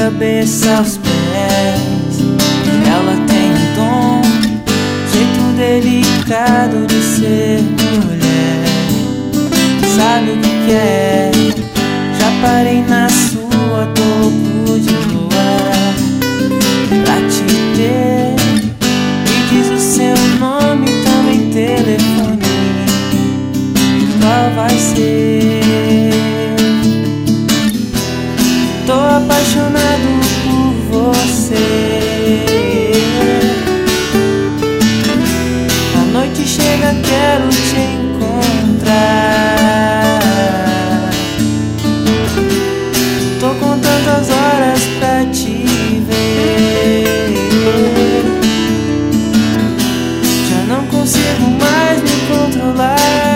cabeça aos pés. Ela tem um dom, jeito delicado de ser mulher. Sabe o que quer? Já parei na sua, tô louco de voar pra te ter. Me diz o seu nome, também telefone. Qual vai ser? Tô apaixonado por você. A noite chega, quero te encontrar. Tô contando as horas pra te ver. Já não consigo mais me controlar.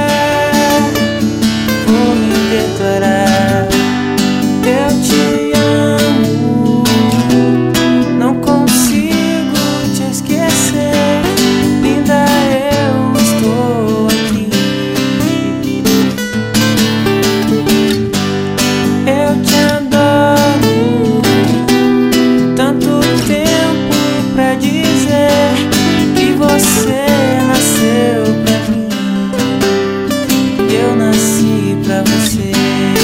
Vou me declarar. Eu te amo, não consigo te esquecer. Linda, eu estou aqui. Eu te adoro, tanto tempo pra dizer que você nasceu pra mim e eu nasci pra você.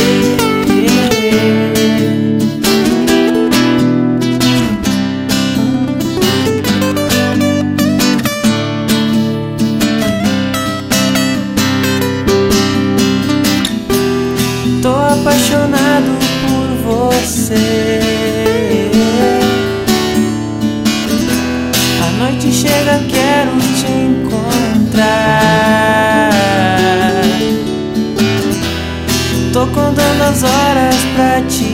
Tô apaixonado por você. A noite chega, quero te encontrar. Tô contando as horas pra te